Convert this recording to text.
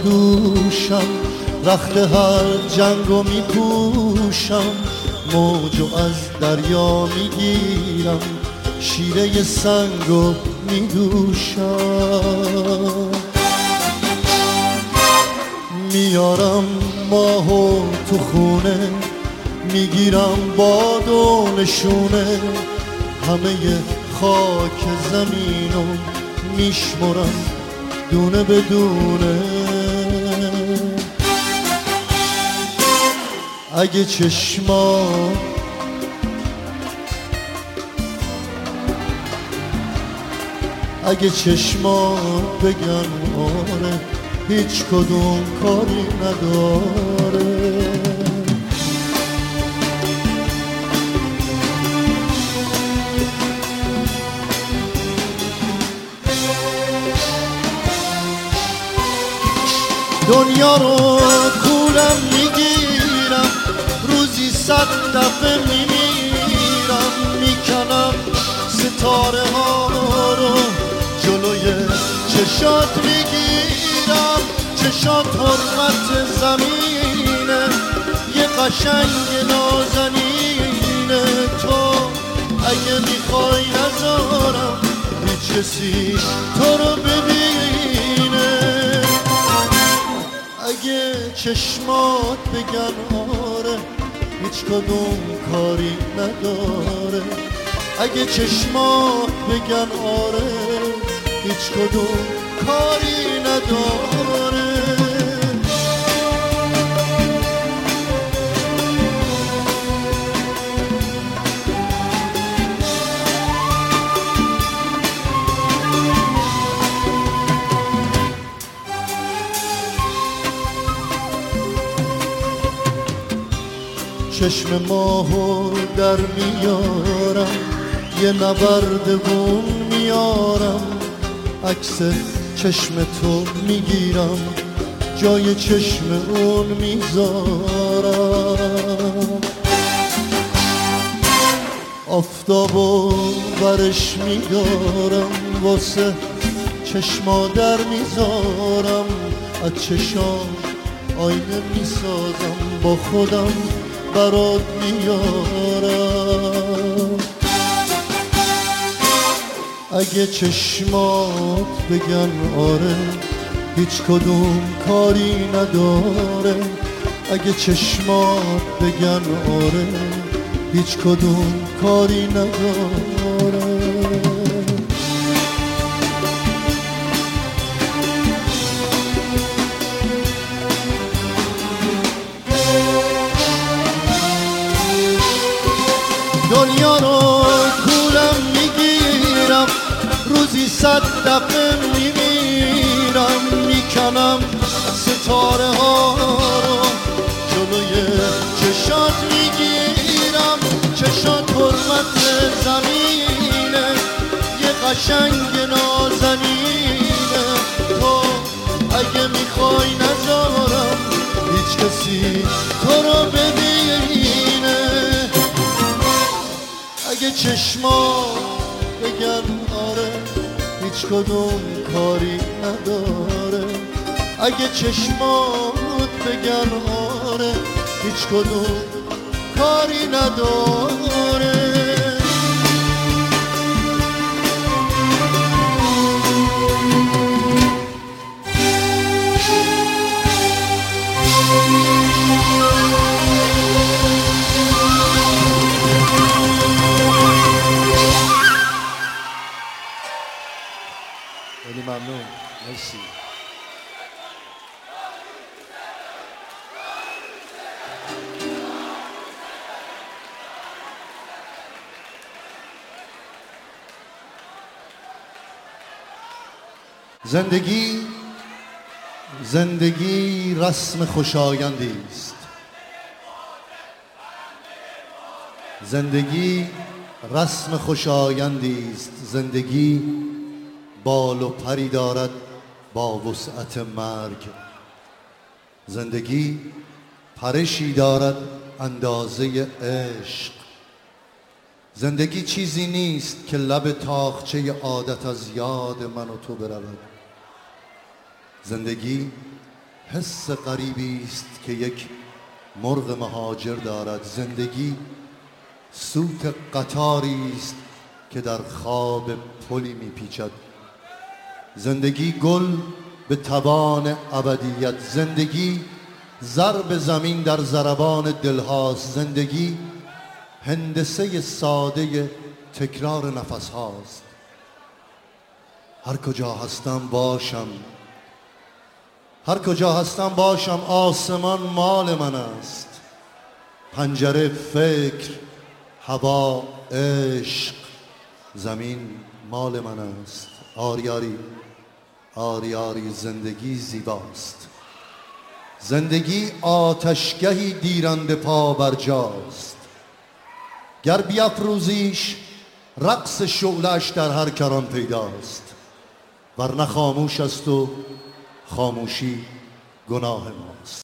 دوشم، رخت هر جنگو میپوشم، موجو از دریا میگیرم، شیره سنگو میدوشم. میارم ماهو تو خونه، میگیرم باد و نشونه، همه خاک زمینو میشمرم دونه بدونه. اگه چشمات بگن آره، هیچ کدوم کاری نداره. دنیا رو کولم میگیرم، روزی 100 دفعه میمیرم، میکنم ستاره ها رو جلوی چشات میگیرم. چشات حرمت زمینه، یه قشنگ نازنینه. تو اگه میخوای نذارم هیچ کسی تو رو ببینه. اگه چشمات بگن آره، هیچ کدوم کاری نداره. اگه چشمات بگن آره، هیچ کدوم کاری نداره. چشم ماهو در میارم، یه نبردگون میارم، عکس چشم تو میگیرم، جای چشم اون میذارم. آفتابو برش میدارم، واسه چشما در میذارم، از چشام آینه میسازم، با خودم برات میارم. اگه چشمات بگن آره، هیچ کدوم کاری نداره. اگه چشمات بگن آره، هیچ کدوم کاری نداره. دنیا رو کولم میگیرم، روزی 100 دفعه میمیرم، میکنم ستاره ها رو جلوی چشات میگیرم. چشات حرمت زمینه، یه قشنگ نازنینه. تو اگه میخوای نذارم هیچ کسی تو رو ببینه. اگه چشمات بگن آره، هیچ کدوم کاری نداره. اگه چشمات بگن آره، هیچ کدوم کاری نداره. خیلی ممنون. مرسی. زندگی رسم خوشایندی است. زندگی رسم خوشایندی است. زندگی بال و پری دارد با وسعت مرگ. زندگی پرشی دارد اندازه عشق. زندگی چیزی نیست که لب تاقچه عادت از یاد من و تو برود. زندگی حس غریبی است که یک مرغ مهاجر دارد. زندگی سوت قطاری است که در خواب پلی میپیچد. زندگی گل به توان ابدیت، زندگی ضرب زمین در ضربان دلهاست. زندگی هندسه ساده تکرار نفس هاست. هر کجا هستم باشم، هر کجا هستم باشم، آسمان مال من است. پنجره فکر، هوا عشق، زمین مال من است. آریاری آریاری زندگی زیباست. زندگی آتشگهی دیرنده پا بر جاست. گر بیفروزیش رقص شعله‌اش در هر کران پیداست. ورنه خاموش است و خاموشی گناه ماست.